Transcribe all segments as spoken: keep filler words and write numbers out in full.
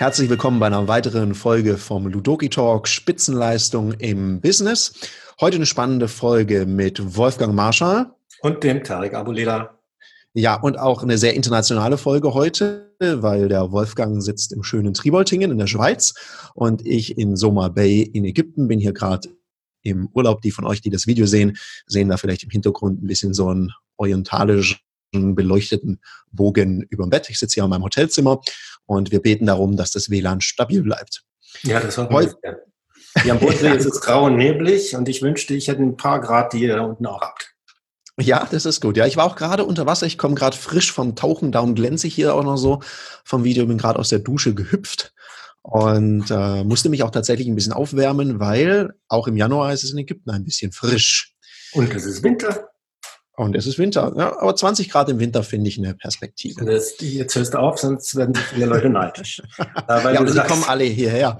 Herzlich willkommen bei einer weiteren Folge vom Ludoki Talk Spitzenleistung im Business. Heute eine spannende Folge mit Wolfgang Marschall. Und dem Tarek Abuleda. Ja, und auch eine sehr internationale Folge heute, weil der Wolfgang sitzt im schönen Triboltingen in der Schweiz und ich in Soma Bay in Ägypten, bin hier gerade im Urlaub. Die von euch, die das Video sehen, sehen da vielleicht im Hintergrund ein bisschen so einen orientalischen, beleuchteten Bogen über dem Bett. Ich sitze hier in meinem Hotelzimmer und wir beten darum, dass das W L A N stabil bleibt. Ja, das war heute. Hier am Bodensee ist es grau und neblig und ich wünschte, ich hätte ein paar Grad, die ihr da unten auch habt. Ja, das ist gut. Ja, ich war auch gerade unter Wasser. Ich komme gerade frisch vom Tauchen. Darum glänze ich hier auch noch so vom Video. Bin gerade aus der Dusche gehüpft und äh, musste mich auch tatsächlich ein bisschen aufwärmen, weil auch im Januar ist es in Ägypten ein bisschen frisch. Und es ist Winter. Und es ist Winter. Ja, aber zwanzig Grad im Winter finde ich eine Perspektive. Das, jetzt hörst du auf, sonst werden viele Leute neidisch. Ja, aber sie kommen alle hierher.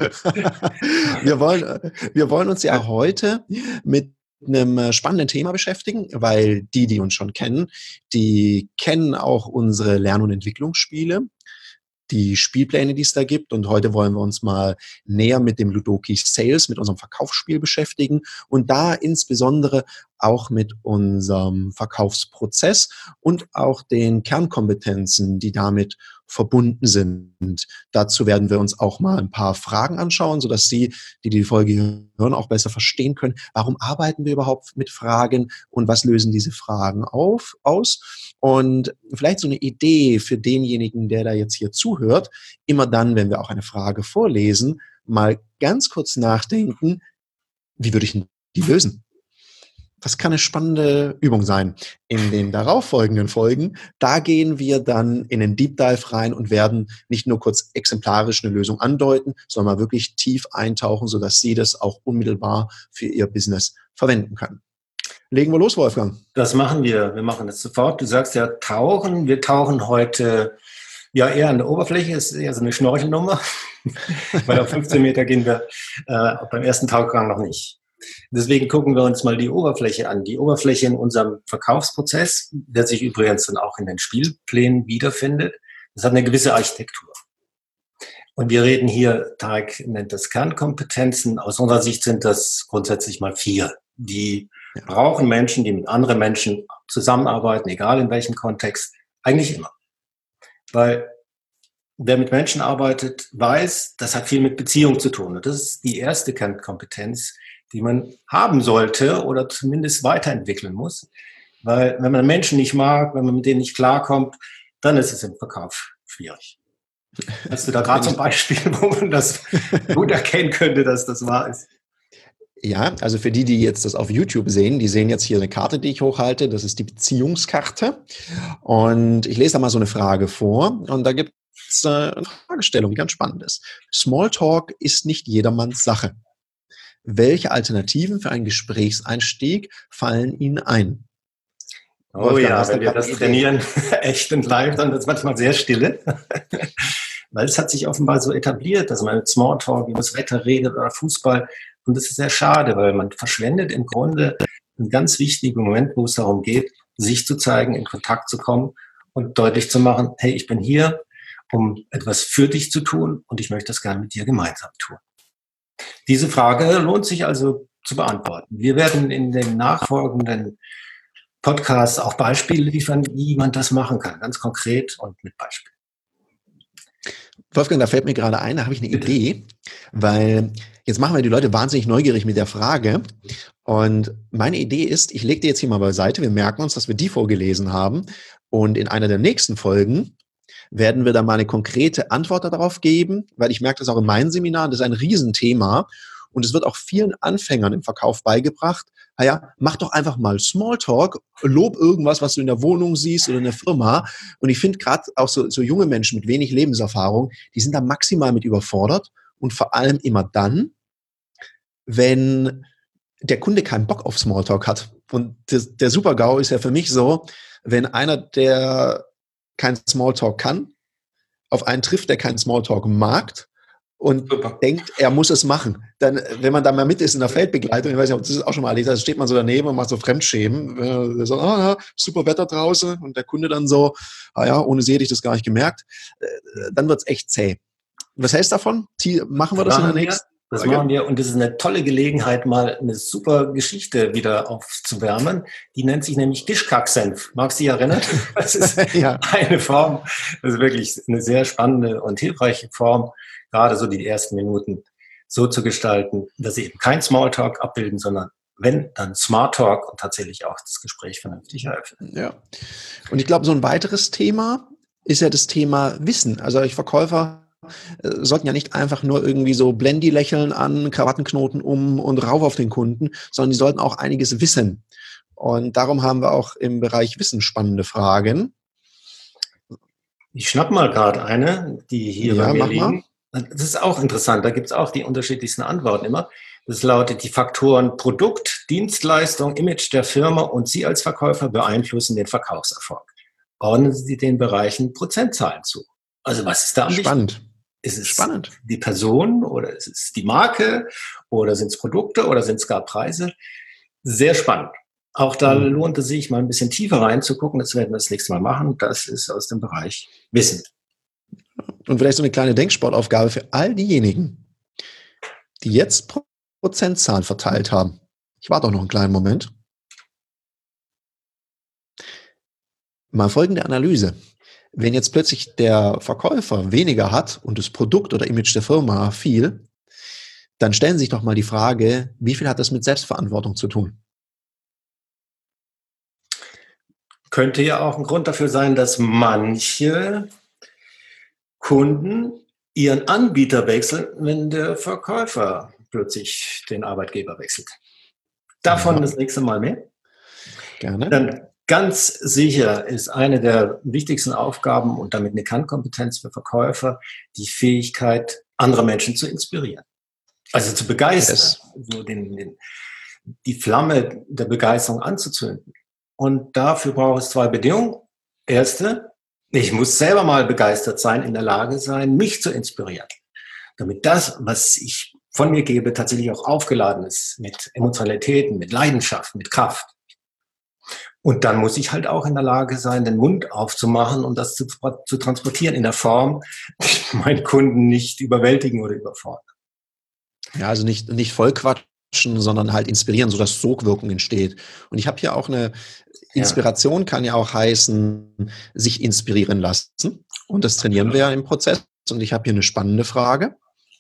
wir, wollen, wir wollen uns ja heute mit einem spannenden Thema beschäftigen, weil die, die uns schon kennen, die kennen auch unsere Lern- und Entwicklungsspiele, die Spielpläne, die es da gibt. Und heute wollen wir uns mal näher mit dem Ludoki Sales, mit unserem Verkaufsspiel beschäftigen und da insbesondere auch mit unserem Verkaufsprozess und auch den Kernkompetenzen, die damit verbunden sind. Dazu werden wir uns auch mal ein paar Fragen anschauen, sodass Sie, die die Folge hören, auch besser verstehen können, warum arbeiten wir überhaupt mit Fragen und was lösen diese Fragen auf, aus. Und vielleicht so eine Idee für denjenigen, der da jetzt hier zuhört, immer dann, wenn wir auch eine Frage vorlesen, mal ganz kurz nachdenken, wie würde ich die lösen? Das kann eine spannende Übung sein. In den darauffolgenden Folgen, da gehen wir dann in den Deep Dive rein und werden nicht nur kurz exemplarisch eine Lösung andeuten, sondern mal wirklich tief eintauchen, sodass Sie das auch unmittelbar für Ihr Business verwenden können. Legen wir los, Wolfgang. Das machen wir. Wir machen das sofort. Du sagst ja tauchen. Wir tauchen heute ja eher an der Oberfläche. Das ist eher so eine Schnorchelnummer. Weil auf fünfzehn Meter gehen wir äh, beim ersten Tauchgang noch nicht. Deswegen gucken wir uns mal die Oberfläche an. Die Oberfläche in unserem Verkaufsprozess, der sich übrigens dann auch in den Spielplänen wiederfindet, das hat eine gewisse Architektur. Und wir reden hier, Tarek nennt das Kernkompetenzen. Aus unserer Sicht sind das grundsätzlich mal vier. Die brauchen Menschen, die mit anderen Menschen zusammenarbeiten, egal in welchem Kontext, eigentlich immer. Weil wer mit Menschen arbeitet, weiß, das hat viel mit Beziehung zu tun. Und das ist die erste Kernkompetenz, die man haben sollte oder zumindest weiterentwickeln muss. Weil wenn man Menschen nicht mag, wenn man mit denen nicht klarkommt, dann ist es im Verkauf schwierig. Hast du da gerade zum Beispiel, wo man das gut erkennen könnte, dass das wahr ist? Ja, also für die, die jetzt das auf YouTube sehen, die sehen jetzt hier eine Karte, die ich hochhalte. Das ist die Beziehungskarte. Und ich lese da mal so eine Frage vor. Und da gibt es eine Fragestellung, die ganz spannend ist. Smalltalk ist nicht jedermanns Sache. Welche Alternativen für einen Gesprächseinstieg fallen Ihnen ein? Oh Wolfgang, ja, wenn wir das trainieren, echt und live, dann wird es manchmal sehr stille. Weil es hat sich offenbar so etabliert, dass man mit Smalltalk über das Wetter redet oder Fußball. Und das ist sehr schade, weil man verschwendet im Grunde einen ganz wichtigen Moment, wo es darum geht, sich zu zeigen, in Kontakt zu kommen und deutlich zu machen, hey, ich bin hier, um etwas für dich zu tun und ich möchte das gerne mit dir gemeinsam tun. Diese Frage lohnt sich also zu beantworten. Wir werden in den nachfolgenden Podcasts auch Beispiele liefern, wie man das machen kann, ganz konkret und mit Beispielen. Wolfgang, da fällt mir gerade ein, da habe ich eine Bitte. Idee, weil jetzt machen wir die Leute wahnsinnig neugierig mit der Frage. Und meine Idee ist, ich lege die jetzt hier mal beiseite, wir merken uns, dass wir die vorgelesen haben und in einer der nächsten Folgen werden wir dann mal eine konkrete Antwort darauf geben, weil ich merke das auch in meinen Seminaren, das ist ein Riesenthema und es wird auch vielen Anfängern im Verkauf beigebracht, naja, mach doch einfach mal Smalltalk, lob irgendwas, was du in der Wohnung siehst oder in der Firma und ich finde gerade auch so, so junge Menschen mit wenig Lebenserfahrung, die sind da maximal mit überfordert und vor allem immer dann, wenn der Kunde keinen Bock auf Smalltalk hat und der, der Super-GAU ist ja für mich so, wenn einer, der kein Smalltalk kann, auf einen trifft, der keinen Smalltalk mag und Super. denkt, er muss es machen. Dann, wenn man da mal mit ist in der Feldbegleitung, ich weiß nicht, ob das ist auch schon mal erlebt, da steht man so daneben und macht so Fremdschämen. Äh, so, ah, ja, super Wetter draußen und der Kunde dann so, ah ja, ohne sie hätte ich das gar nicht gemerkt. Äh, dann wird's echt zäh. Was hältst du davon? Machen wir das in der nächsten? Das machen wir und das ist eine tolle Gelegenheit, mal eine super Geschichte wieder aufzuwärmen. Die nennt sich nämlich Gischkack-Senf. Magst du dich erinnern? Das ist ja eine Form, das ist wirklich eine sehr spannende und hilfreiche Form, gerade so die ersten Minuten so zu gestalten, dass sie eben kein Smalltalk abbilden, sondern wenn, dann Smart Talk und tatsächlich auch das Gespräch vernünftig eröffnen. Ja. Und ich glaube, so ein weiteres Thema ist ja das Thema Wissen. Also ich Verkäufer sollten ja nicht einfach nur irgendwie so Blendy-Lächeln an, Krawattenknoten um und rauf auf den Kunden, sondern die sollten auch einiges wissen. Und darum haben wir auch im Bereich Wissen spannende Fragen. Ich schnapp mal gerade eine, die hier ja, bei mir mach liegen. Mal. Das ist auch interessant, da gibt es auch die unterschiedlichsten Antworten immer. Das lautet, die Faktoren Produkt, Dienstleistung, Image der Firma und Sie als Verkäufer beeinflussen den Verkaufserfolg. Ordnen Sie den Bereichen Prozentzahlen zu. Also was ist da am Spannend. Wichtigen? Ist es Spannend. Die Person oder ist es die Marke oder sind es Produkte oder sind es gar Preise? Sehr spannend. Auch da mhm. lohnt es sich, mal ein bisschen tiefer reinzugucken. Das werden wir das nächste Mal machen. Das ist aus dem Bereich Wissen. Und vielleicht so eine kleine Denksportaufgabe für all diejenigen, die jetzt Prozentzahlen verteilt haben. Ich warte auch noch einen kleinen Moment. Mal folgende Analyse. Wenn jetzt plötzlich der Verkäufer weniger hat und das Produkt oder Image der Firma viel, dann stellen Sie sich doch mal die Frage, wie viel hat das mit Selbstverantwortung zu tun? Könnte ja auch ein Grund dafür sein, dass manche Kunden ihren Anbieter wechseln, wenn der Verkäufer plötzlich den Arbeitgeber wechselt. Davon ja. Das nächste Mal mehr. Gerne. Dann ganz sicher ist eine der wichtigsten Aufgaben und damit eine Kernkompetenz für Verkäufer die Fähigkeit, andere Menschen zu inspirieren. Also zu begeistern, yes. so den, den, die Flamme der Begeisterung anzuzünden. Und dafür braucht es zwei Bedingungen. Erste, ich muss selber mal begeistert sein, in der Lage sein, mich zu inspirieren. Damit das, was ich von mir gebe, tatsächlich auch aufgeladen ist mit Emotionalitäten, mit Leidenschaft, mit Kraft. Und dann muss ich halt auch in der Lage sein, den Mund aufzumachen und das zu, zu transportieren in der Form, die meinen Kunden nicht überwältigen oder überfordern. Ja, also nicht, nicht vollquatschen, sondern halt inspirieren, sodass Sogwirkung entsteht. Und ich habe hier auch eine Inspiration, ja. kann ja auch heißen, sich inspirieren lassen. Und das trainieren ja. wir ja im Prozess. Und ich habe hier eine spannende Frage,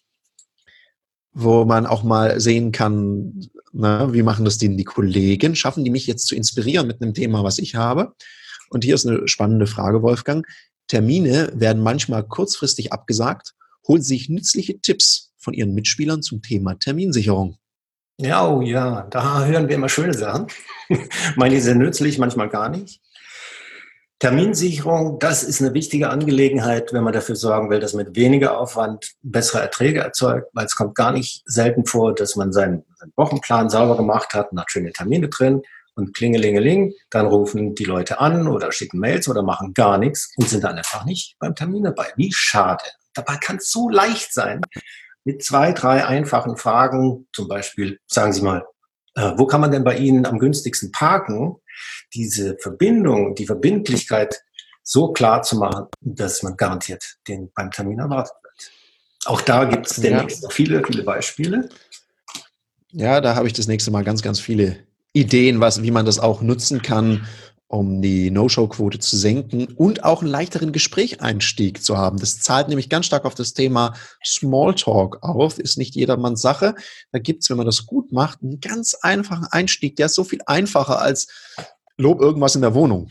wo man auch mal sehen kann, na, wie machen das denn die Kollegen? Schaffen die mich jetzt zu inspirieren mit einem Thema, was ich habe? Und hier ist eine spannende Frage, Wolfgang. Termine werden manchmal kurzfristig abgesagt. Holen Sie sich nützliche Tipps von Ihren Mitspielern zum Thema Terminsicherung. Ja, oh ja, da hören wir immer schöne Sachen. Manche sind nützlich, manchmal gar nicht. Terminsicherung, das ist eine wichtige Angelegenheit, wenn man dafür sorgen will, dass man mit weniger Aufwand bessere Erträge erzeugt, weil es kommt gar nicht selten vor, dass man seinen, seinen Wochenplan sauber gemacht hat und hat schöne Termine drin und klingelingeling, dann rufen die Leute an oder schicken Mails oder machen gar nichts und sind dann einfach nicht beim Termin dabei. Wie schade. Dabei kann es so leicht sein, mit zwei, drei einfachen Fragen, zum Beispiel, sagen Sie mal, äh, wo kann man denn bei Ihnen am günstigsten parken? Diese Verbindung, die Verbindlichkeit so klar zu machen, dass man garantiert den beim Termin erwartet wird. Auch da gibt es demnächst noch viele, viele Beispiele. Ja, da habe ich das nächste Mal ganz, ganz viele Ideen, was, wie man das auch nutzen kann, um die No-Show-Quote zu senken und auch einen leichteren Gesprächeinstieg zu haben. Das zahlt nämlich ganz stark auf das Thema Smalltalk auf. Ist nicht jedermanns Sache. Da gibt es, wenn man das gut macht, einen ganz einfachen Einstieg. Der ist so viel einfacher als Lob irgendwas in der Wohnung.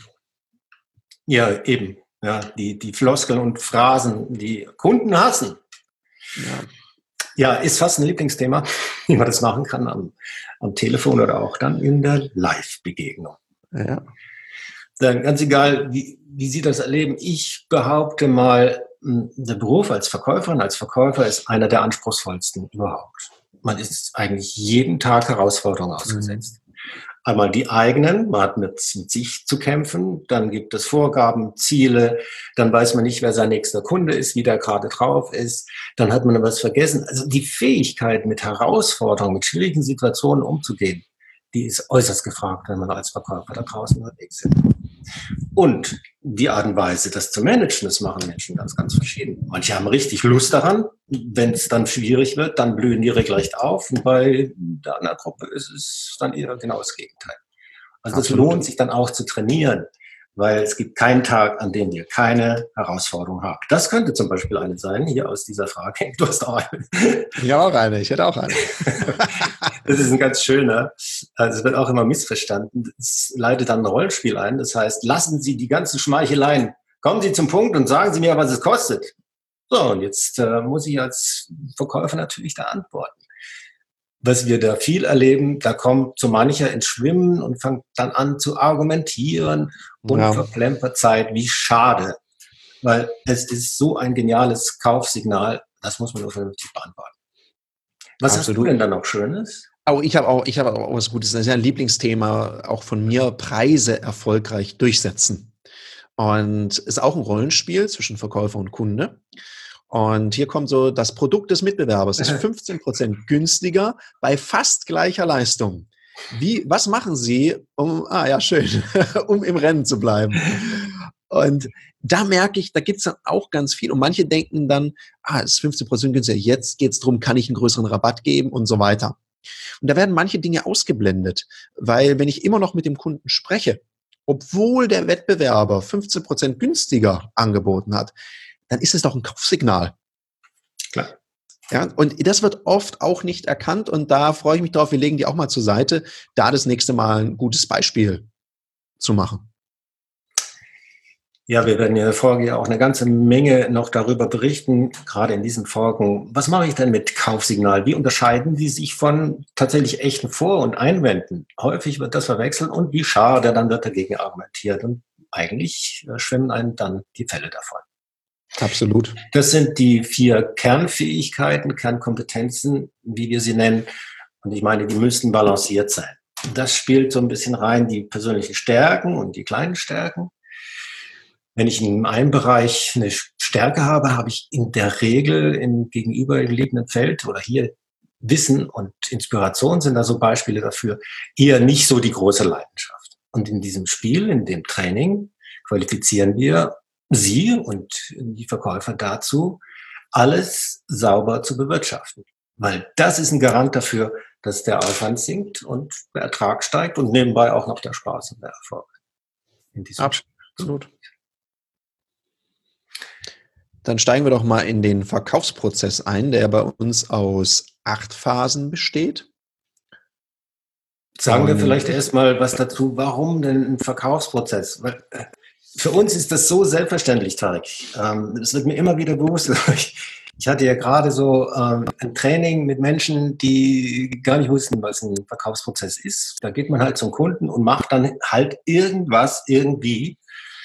Ja, eben. Ja, die, die Floskeln und Phrasen, die Kunden hassen. Ja. Ja, ist fast ein Lieblingsthema, wie man das machen kann am, am Telefon oder auch dann in der Live-Begegnung. Ja. Dann ganz egal, wie, wie Sie das erleben. Ich behaupte mal, der Beruf als Verkäuferin, als Verkäufer ist einer der anspruchsvollsten überhaupt. Man ist eigentlich jeden Tag Herausforderungen ausgesetzt. Mhm. Einmal die eigenen, man hat mit, mit sich zu kämpfen, dann gibt es Vorgaben, Ziele, dann weiß man nicht, wer sein nächster Kunde ist, wie der gerade drauf ist, dann hat man was vergessen. Also die Fähigkeit, mit Herausforderungen, mit schwierigen Situationen umzugehen, die ist äußerst gefragt, wenn man als Verkäufer da draußen unterwegs ist. Und die Art und Weise, das zu managen, das machen Menschen ganz, ganz verschieden. Manche haben richtig Lust daran. Wenn es dann schwierig wird, dann blühen die regelrecht auf. Und bei der anderen Gruppe ist es dann eher genau das Gegenteil. Also das lohnt sich dann auch zu trainieren, weil es gibt keinen Tag, an dem wir keine Herausforderung haben. Das könnte zum Beispiel eine sein, hier aus dieser Frage. Du hast auch eine. Ich habe auch eine, ich hätte auch eine. Das ist ein ganz schöner. Also es wird auch immer missverstanden. Es leitet dann ein Rollenspiel ein. Das heißt, lassen Sie die ganzen Schmeicheleien. Kommen Sie zum Punkt und sagen Sie mir, was es kostet. So, und jetzt äh, muss ich als Verkäufer natürlich da antworten. Was wir da viel erleben, da kommt so mancher ins Schwimmen und fängt dann an zu argumentieren und ja. verplempert Zeit. Wie schade. Weil es ist so ein geniales Kaufsignal, das muss man nur vernünftig beantworten. Was Absolut. Hast du denn da noch Schönes? Oh, ich habe auch, ich habe auch was Gutes. Das ist ja ein Lieblingsthema auch von mir: Preise erfolgreich durchsetzen. Und ist auch ein Rollenspiel zwischen Verkäufer und Kunde. Und hier kommt so: Das Produkt des Mitbewerbers ist fünfzehn Prozent günstiger bei fast gleicher Leistung. Wie, was machen Sie, um, ah ja, schön, um im Rennen zu bleiben? Und da merke ich, da gibt es dann auch ganz viel. Und manche denken dann, ah, es ist fünfzehn Prozent günstiger, jetzt geht es darum, kann ich einen größeren Rabatt geben und so weiter. Und da werden manche Dinge ausgeblendet, weil wenn ich immer noch mit dem Kunden spreche, obwohl der Wettbewerber fünfzehn Prozent günstiger angeboten hat, dann ist es doch ein Kaufsignal. Klar. Ja, und das wird oft auch nicht erkannt, und da freue ich mich drauf, wir legen die auch mal zur Seite, da das nächste Mal ein gutes Beispiel zu machen. Ja, wir werden in der Folge ja auch eine ganze Menge noch darüber berichten, gerade in diesen Folgen. Was mache ich denn mit Kaufsignal? Wie unterscheiden die sich von tatsächlich echten Vor- und Einwänden? Häufig wird das verwechselt, und wie schade, dann wird dagegen argumentiert. Und eigentlich schwimmen einem dann die Fälle davon. Absolut. Das sind die vier Kernfähigkeiten, Kernkompetenzen, wie wir sie nennen. Und ich meine, die müssen balanciert sein. Das spielt so ein bisschen rein, die persönlichen Stärken und die kleinen Stärken. Wenn ich in einem Bereich eine Stärke habe, habe ich in der Regel im gegenüberliegenden Feld oder hier Wissen und Inspiration sind da so Beispiele dafür, eher nicht so die große Leidenschaft. Und in diesem Spiel, in dem Training, qualifizieren wir Sie und die Verkäufer dazu, alles sauber zu bewirtschaften. Weil das ist ein Garant dafür, dass der Aufwand sinkt und der Ertrag steigt und nebenbei auch noch der Spaß und der Erfolg. In diesem Absolut. Dann steigen wir doch mal in den Verkaufsprozess ein, der bei uns aus acht Phasen besteht. Sagen wir vielleicht erstmal was dazu, warum denn ein Verkaufsprozess? Weil für uns ist das so selbstverständlich, Tarek. Das wird mir immer wieder bewusst. Ich hatte ja gerade so ein Training mit Menschen, die gar nicht wussten, was ein Verkaufsprozess ist. Da geht man halt zum Kunden und macht dann halt irgendwas irgendwie.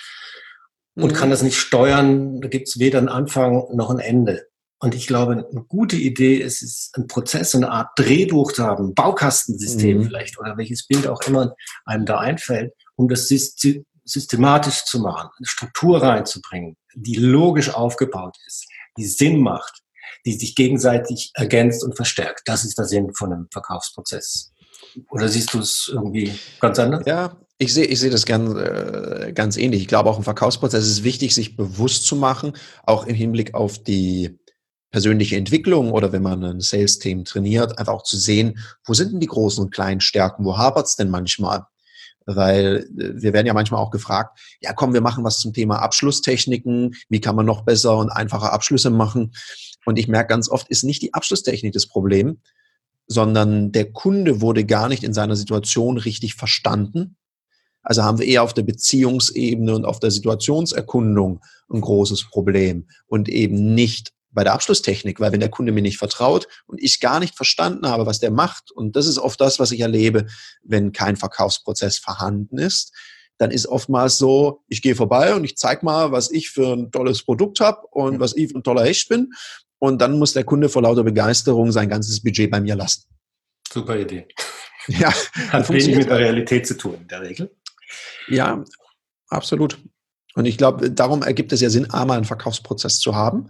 Und kann das nicht steuern, da gibt es weder einen Anfang noch ein Ende. Und ich glaube, eine gute Idee ist es, einen Prozess, eine Art Drehbuch zu haben, ein Baukastensystem mhm. vielleicht, oder welches Bild auch immer einem da einfällt, um das systematisch zu machen, eine Struktur reinzubringen, die logisch aufgebaut ist, die Sinn macht, die sich gegenseitig ergänzt und verstärkt. Das ist der Sinn von einem Verkaufsprozess. Oder siehst du es irgendwie ganz anders? Ja, ich sehe ich sehe das ganz, äh, ganz ähnlich. Ich glaube, auch im Verkaufsprozess ist es wichtig, sich bewusst zu machen, auch im Hinblick auf die persönliche Entwicklung oder wenn man ein Sales-Team trainiert, einfach auch zu sehen, wo sind denn die großen und kleinen Stärken, wo hapert es denn manchmal? Weil wir werden ja manchmal auch gefragt, ja komm, wir machen was zum Thema Abschlusstechniken, wie kann man noch besser und einfacher Abschlüsse machen? Und ich merke ganz oft, ist nicht die Abschlusstechnik das Problem, sondern der Kunde wurde gar nicht in seiner Situation richtig verstanden. Also haben wir eher auf der Beziehungsebene und auf der Situationserkundung ein großes Problem und eben nicht bei der Abschlusstechnik, weil wenn der Kunde mir nicht vertraut und ich gar nicht verstanden habe, was der macht, und das ist oft das, was ich erlebe, wenn kein Verkaufsprozess vorhanden ist, dann ist oftmals so, ich gehe vorbei und ich zeige mal, was ich für ein tolles Produkt habe und was ich für ein toller Hecht bin, und dann muss der Kunde vor lauter Begeisterung sein ganzes Budget bei mir lassen. Super Idee. Ja, hat wenig mit der Realität zu tun in der Regel. Ja, absolut. Und ich glaube, darum ergibt es ja Sinn, einmal einen Verkaufsprozess zu haben.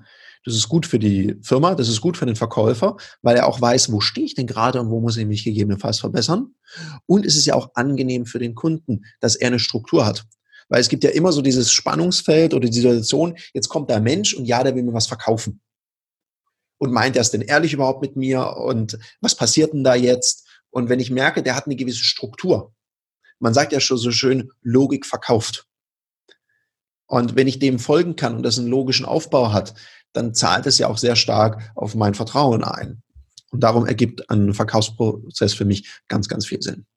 Das ist gut für die Firma, das ist gut für den Verkäufer, weil er auch weiß, wo stehe ich denn gerade und wo muss ich mich gegebenenfalls verbessern. Und es ist ja auch angenehm für den Kunden, dass er eine Struktur hat. Weil es gibt ja immer so dieses Spannungsfeld oder die Situation, jetzt kommt der Mensch und ja, der will mir was verkaufen. Und meint er es denn ehrlich überhaupt mit mir? Und was passiert denn da jetzt? Und wenn ich merke, der hat eine gewisse Struktur. Man sagt ja schon so schön, Logik verkauft. Und wenn ich dem folgen kann und das einen logischen Aufbau hat, dann zahlt es ja auch sehr stark auf mein Vertrauen ein. Und darum ergibt ein Verkaufsprozess für mich ganz, ganz viel Sinn.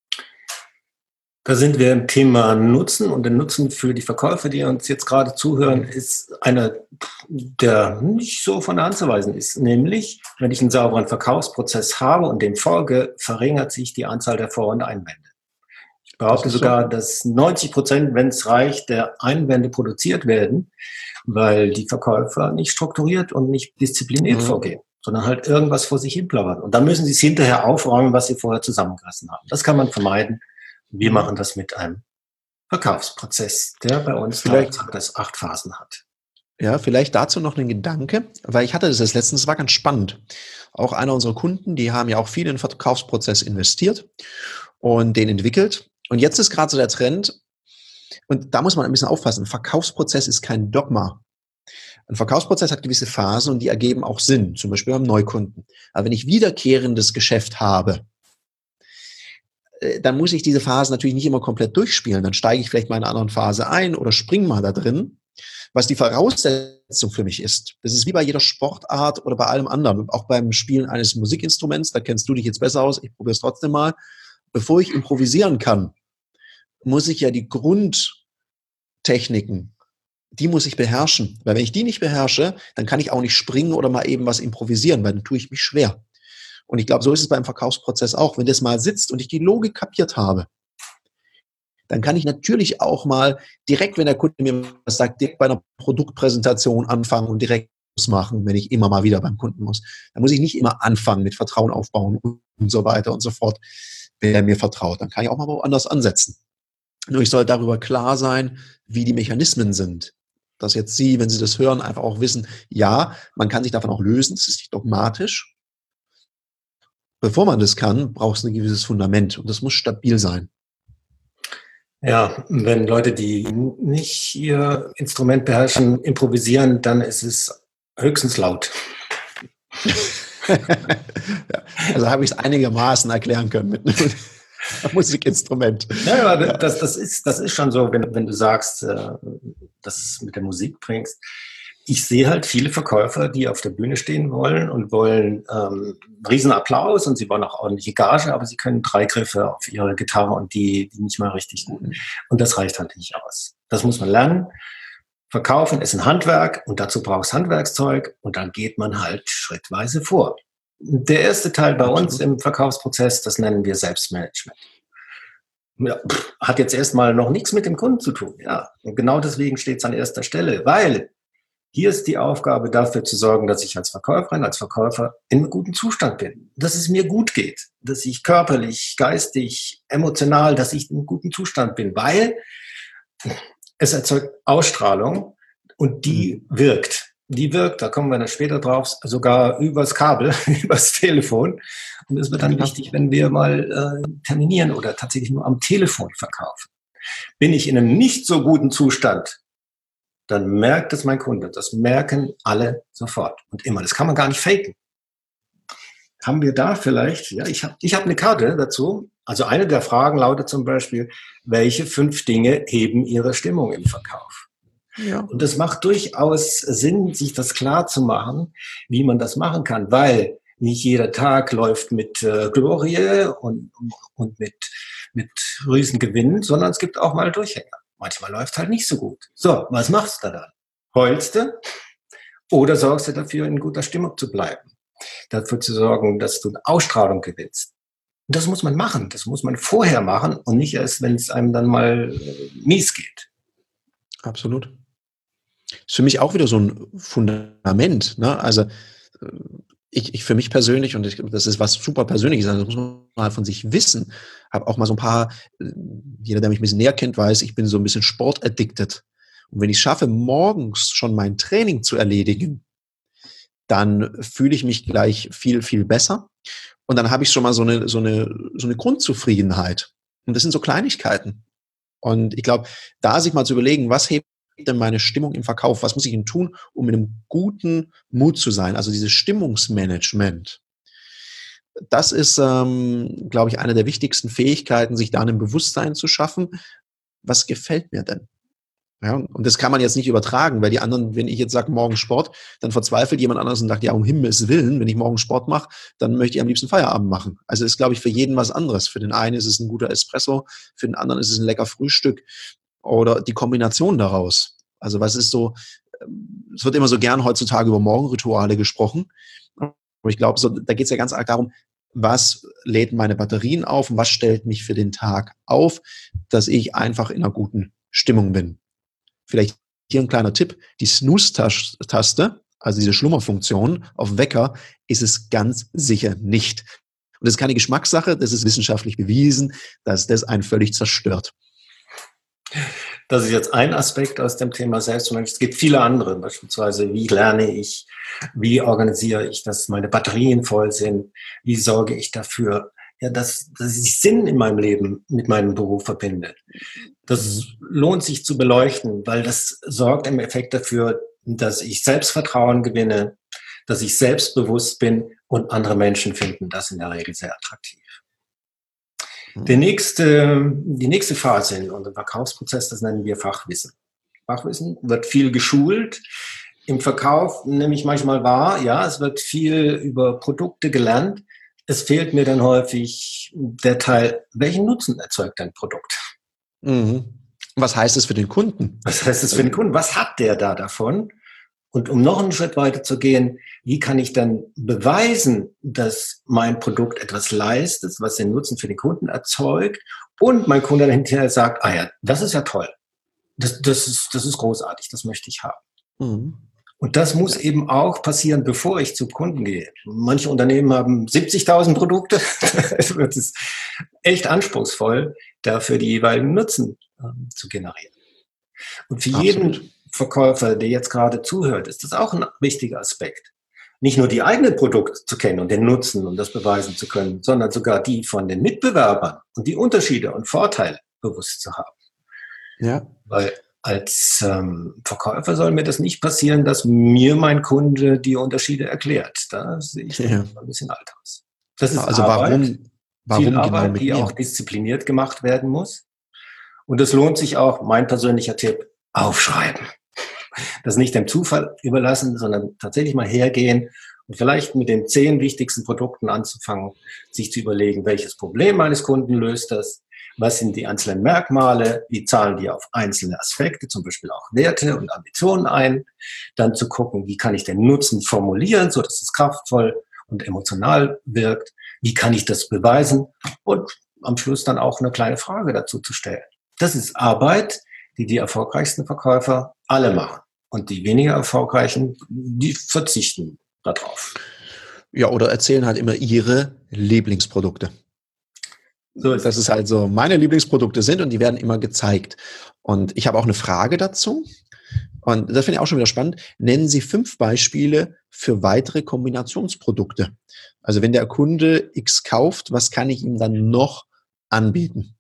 Da sind wir im Thema Nutzen, und der Nutzen für die Verkäufer, die uns jetzt gerade zuhören, ist einer, der nicht so von der Hand zu weisen ist. Nämlich, wenn ich einen sauberen Verkaufsprozess habe und dem folge, verringert sich die Anzahl der Vor- und Einwände. Ich behaupte das sogar, so, dass neunzig Prozent, wenn es reicht, der Einwände produziert werden, weil die Verkäufer nicht strukturiert und nicht diszipliniert mhm. vorgehen, sondern halt irgendwas vor sich hin plappern. Und dann müssen sie es hinterher aufräumen, was sie vorher zusammengerissen haben. Das kann man vermeiden. Wir machen das mit einem Verkaufsprozess, der bei uns vielleicht das acht Phasen hat. Ja, vielleicht dazu noch ein Gedanke, weil ich hatte das jetzt letztens, das war ganz spannend. Auch einer unserer Kunden, die haben ja auch viel in den Verkaufsprozess investiert und den entwickelt. Und jetzt ist gerade so der Trend, und da muss man ein bisschen aufpassen, ein Verkaufsprozess ist kein Dogma. Ein Verkaufsprozess hat gewisse Phasen und die ergeben auch Sinn, zum Beispiel beim Neukunden. Aber wenn ich wiederkehrendes Geschäft habe, dann muss ich diese Phase natürlich nicht immer komplett durchspielen. Dann steige ich vielleicht mal in einer anderen Phase ein oder springe mal da drin, was die Voraussetzung für mich ist. Das ist wie bei jeder Sportart oder bei allem anderen. Auch beim Spielen eines Musikinstruments, da kennst du dich jetzt besser aus, ich probiere es trotzdem mal. Bevor ich improvisieren kann, muss ich ja die Grundtechniken, die muss ich beherrschen. Weil wenn ich die nicht beherrsche, dann kann ich auch nicht springen oder mal eben was improvisieren, weil dann tue ich mich schwer. Und ich glaube, so ist es beim Verkaufsprozess auch. Wenn das mal sitzt und ich die Logik kapiert habe, dann kann ich natürlich auch mal direkt, wenn der Kunde mir was sagt, direkt bei einer Produktpräsentation anfangen und direkt machen, wenn ich immer mal wieder beim Kunden muss. Da muss ich nicht immer anfangen mit Vertrauen aufbauen und so weiter und so fort, wenn er mir vertraut. Dann kann ich auch mal woanders ansetzen. Nur ich soll darüber klar sein, wie die Mechanismen sind. Dass jetzt Sie, wenn Sie das hören, einfach auch wissen, ja, man kann sich davon auch lösen, das ist nicht dogmatisch. Bevor man das kann, braucht es ein gewisses Fundament und das muss stabil sein. Ja, wenn Leute, die nicht ihr Instrument beherrschen, improvisieren, dann ist es höchstens laut. Ja, also habe ich es einigermaßen erklären können mit einem Musikinstrument. Ja, aber ja. Das, das, ist, das ist schon so, wenn, wenn du sagst, äh, dass du es mit der Musik bringst. Ich sehe halt viele Verkäufer, die auf der Bühne stehen wollen und wollen ähm, riesen Applaus und sie wollen auch ordentliche Gage, aber sie können drei Griffe auf ihre Gitarre und die, die nicht mal richtig gut. Und das reicht halt nicht aus. Das muss man lernen. Verkaufen ist ein Handwerk und dazu brauchst Handwerkszeug und dann geht man halt schrittweise vor. Der erste Teil bei uns im Verkaufsprozess, das nennen wir Selbstmanagement. Ja, hat jetzt erstmal noch nichts mit dem Kunden zu tun. Ja, und genau deswegen steht es an erster Stelle, weil hier ist die Aufgabe, dafür zu sorgen, dass ich als Verkäuferin, als Verkäufer in einem guten Zustand bin, dass es mir gut geht, dass ich körperlich, geistig, emotional, dass ich in einem guten Zustand bin, weil es erzeugt Ausstrahlung und die wirkt. Die wirkt, da kommen wir dann später drauf, sogar übers Kabel, übers Telefon. Und es wird dann wichtig, wenn wir mal äh, terminieren oder tatsächlich nur am Telefon verkaufen. Bin ich in einem nicht so guten Zustand, dann merkt es mein Kunde. Das merken alle sofort und immer. Das kann man gar nicht faken. Haben wir da vielleicht, ja, ich habe ich hab eine Karte dazu. Also eine der Fragen lautet zum Beispiel, welche fünf Dinge heben Ihre Stimmung im Verkauf? Ja. Und es macht durchaus Sinn, sich das klar zu machen, wie man das machen kann, weil nicht jeder Tag läuft mit äh, Glorie und, und mit, mit Riesengewinnen, sondern es gibt auch mal Durchhänger. Manchmal läuft es halt nicht so gut. So, was machst du dann? Heulst du oder sorgst du dafür, in guter Stimmung zu bleiben? Dafür zu sorgen, dass du eine Ausstrahlung gewinnst. Und das muss man machen. Das muss man vorher machen und nicht erst, wenn es einem dann mal äh, mies geht. Absolut. Ist für mich auch wieder so ein Fundament. Ne? Also ich, ich für mich persönlich, und ich, das ist was super Persönliches, also das muss man mal von sich wissen, habe auch mal so ein paar, jeder, der mich ein bisschen näher kennt, weiß, ich bin so ein bisschen sportaddicted. Und wenn ich es schaffe, morgens schon mein Training zu erledigen, dann fühle ich mich gleich viel, viel besser. Und dann habe ich schon mal so eine, so eine, so eine Grundzufriedenheit. Und das sind so Kleinigkeiten. Und ich glaube, da sich mal zu überlegen, was hebt denn meine Stimmung im Verkauf? Was muss ich denn tun, um in einem guten Mut zu sein? Also dieses Stimmungsmanagement. Das ist, ähm, glaube ich, eine der wichtigsten Fähigkeiten, sich da ein Bewusstsein zu schaffen. Was gefällt mir denn? Ja, und das kann man jetzt nicht übertragen, weil die anderen, wenn ich jetzt sage, morgen Sport, dann verzweifelt jemand anderes und sagt, ja, um Himmels Willen, wenn ich morgen Sport mache, dann möchte ich am liebsten Feierabend machen. Also ist, glaube ich, für jeden was anderes. Für den einen ist es ein guter Espresso, für den anderen ist es ein lecker Frühstück oder die Kombination daraus. Also was ist so, es wird immer so gern heutzutage über Morgenrituale gesprochen. Aber ich glaube, so, da geht es ja ganz arg darum, was lädt meine Batterien auf und was stellt mich für den Tag auf, dass ich einfach in einer guten Stimmung bin. Vielleicht hier ein kleiner Tipp, die Snooze-Taste, also diese Schlummerfunktion auf Wecker, ist es ganz sicher nicht. Und das ist keine Geschmackssache, das ist wissenschaftlich bewiesen, dass das einen völlig zerstört. Das ist jetzt ein Aspekt aus dem Thema Selbstmanagement. Es gibt viele andere, beispielsweise wie lerne ich, wie organisiere ich, dass meine Batterien voll sind, wie sorge ich dafür, ja, dass, dass ich Sinn in meinem Leben mit meinem Beruf verbinde. Das lohnt sich zu beleuchten, weil das sorgt im Effekt dafür, dass ich Selbstvertrauen gewinne, dass ich selbstbewusst bin und andere Menschen finden das in der Regel sehr attraktiv. Die nächste, die nächste Phase in unserem Verkaufsprozess, das nennen wir Fachwissen. Fachwissen wird viel geschult. Im Verkauf nehme ich manchmal wahr, ja, es wird viel über Produkte gelernt. Es fehlt mir dann häufig der Teil, welchen Nutzen erzeugt ein Produkt? Mhm. Was heißt es für den Kunden? Was heißt es für den Kunden? Was hat der da davon? Und um noch einen Schritt weiter zu gehen, wie kann ich dann beweisen, dass mein Produkt etwas leistet, was den Nutzen für den Kunden erzeugt und mein Kunde dann hinterher sagt, ah ja, das ist ja toll, das, das, ist, das ist großartig, das möchte ich haben. Mhm. Und das muss eben auch passieren, bevor ich zum Kunden gehe. Manche Unternehmen haben siebzigtausend Produkte, es wird es echt anspruchsvoll, dafür die jeweiligen Nutzen ähm, zu generieren. Und für Absolut. jeden Verkäufer, der jetzt gerade zuhört, ist das auch ein wichtiger Aspekt. Nicht nur die eigenen Produkte zu kennen und den Nutzen und das beweisen zu können, sondern sogar die von den Mitbewerbern und die Unterschiede und Vorteile bewusst zu haben. Ja. Weil als ähm, Verkäufer soll mir das nicht passieren, dass mir mein Kunde die Unterschiede erklärt. Da sehe ich ja. ein bisschen alt aus. Das ist also Arbeit, warum, warum viel Arbeit, genau mit die mir? auch diszipliniert gemacht werden muss. Und es lohnt sich auch, mein persönlicher Tipp, aufschreiben. Das nicht dem Zufall überlassen, sondern tatsächlich mal hergehen und vielleicht mit den zehn wichtigsten Produkten anzufangen, sich zu überlegen, welches Problem meines Kunden löst das, was sind die einzelnen Merkmale, wie zahlen die auf einzelne Aspekte, zum Beispiel auch Werte und Ambitionen ein, dann zu gucken, wie kann ich den Nutzen formulieren, so dass es kraftvoll und emotional wirkt, wie kann ich das beweisen und am Schluss dann auch eine kleine Frage dazu zu stellen. Das ist Arbeit, die die erfolgreichsten Verkäufer alle machen. Und die weniger erfolgreichen, die verzichten darauf. Ja, oder erzählen halt immer ihre Lieblingsprodukte. So ist das ist halt so, meine Lieblingsprodukte sind und die werden immer gezeigt. Und ich habe auch eine Frage dazu. Und das finde ich auch schon wieder spannend. Nennen Sie fünf Beispiele für weitere Kombinationsprodukte. Also wenn der Kunde X kauft, was kann ich ihm dann noch anbieten?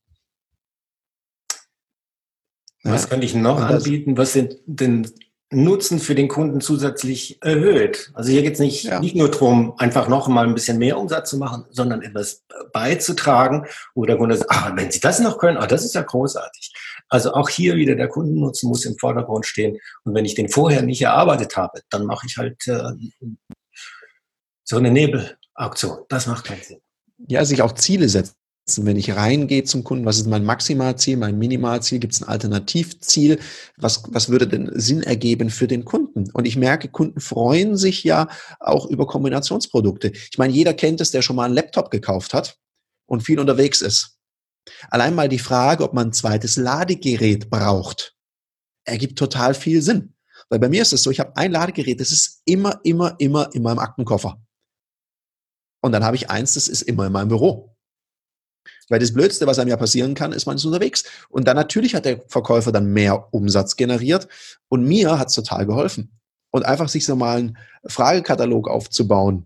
Was kann ich noch anbieten, was den, den Nutzen für den Kunden zusätzlich erhöht? Also hier geht es nicht, ja. nicht nur darum, einfach noch mal ein bisschen mehr Umsatz zu machen, sondern etwas beizutragen, wo der Kunde sagt, ah, wenn Sie das noch können, ah, das ist ja großartig. Also auch hier wieder der Kundennutzen muss im Vordergrund stehen. Und wenn ich den vorher nicht erarbeitet habe, dann mache ich halt äh, so eine Nebelauktion. Das macht keinen Sinn. Ja, sich auch Ziele setzen. Wenn ich reingehe zum Kunden, was ist mein Maximalziel, mein Minimalziel, gibt es ein Alternativziel, was, was würde denn Sinn ergeben für den Kunden? Und ich merke, Kunden freuen sich ja auch über Kombinationsprodukte. Ich meine, jeder kennt es, der schon mal einen Laptop gekauft hat und viel unterwegs ist. Allein mal die Frage, ob man ein zweites Ladegerät braucht, ergibt total viel Sinn. Weil bei mir ist es so, ich habe ein Ladegerät, das ist immer, immer, immer in meinem Aktenkoffer. Und dann habe ich eins, das ist immer in meinem Büro. Weil das Blödste, was einem ja passieren kann, ist, man ist unterwegs. Und dann natürlich hat der Verkäufer dann mehr Umsatz generiert. Und mir hat es total geholfen. Und einfach sich so mal einen Fragekatalog aufzubauen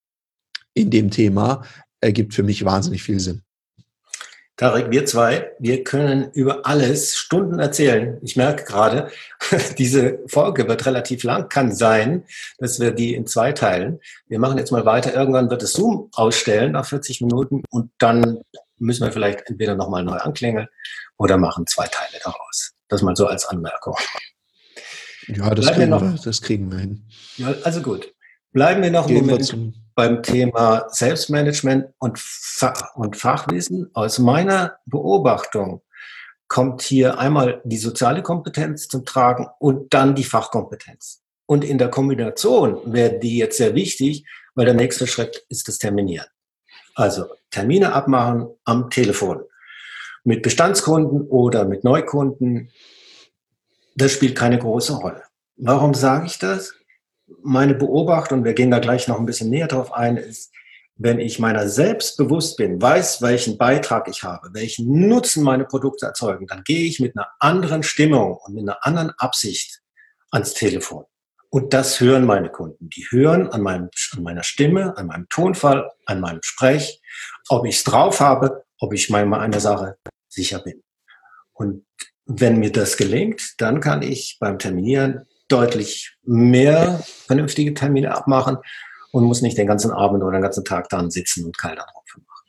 in dem Thema, ergibt für mich wahnsinnig viel Sinn. Tarek, wir zwei, wir können über alles Stunden erzählen. Ich merke gerade, diese Folge wird relativ lang. Kann sein, dass wir die in zwei teilen. Wir machen jetzt mal weiter. Irgendwann wird es Zoom ausstellen nach vierzig Minuten und dann müssen wir vielleicht entweder nochmal neu anklingeln oder machen zwei Teile daraus. Das mal so als Anmerkung. Ja, das kriegen wir, wir, das kriegen wir hin. Ja, also gut. Bleiben wir noch einen Moment beim Thema Selbstmanagement und, Fach- und Fachwissen. Aus meiner Beobachtung kommt hier einmal die soziale Kompetenz zum Tragen und dann die Fachkompetenz. Und in der Kombination wäre die jetzt sehr wichtig, weil der nächste Schritt ist das Terminieren. Also Termine abmachen am Telefon. Mit Bestandskunden oder mit Neukunden, das spielt keine große Rolle. Warum sage ich das? Meine Beobachtung, wir gehen da gleich noch ein bisschen näher drauf ein, ist, wenn ich meiner selbst bewusst bin, weiß, welchen Beitrag ich habe, welchen Nutzen meine Produkte erzeugen, dann gehe ich mit einer anderen Stimmung und mit einer anderen Absicht ans Telefon. Und das hören meine Kunden. Die hören an, meinem, an meiner Stimme, an meinem Tonfall, an meinem Sprech, ob ich es drauf habe, ob ich mir einer Sache sicher bin. Und wenn mir das gelingt, dann kann ich beim Terminieren deutlich mehr vernünftige Termine abmachen und muss nicht den ganzen Abend oder den ganzen Tag dann sitzen und keiner drauf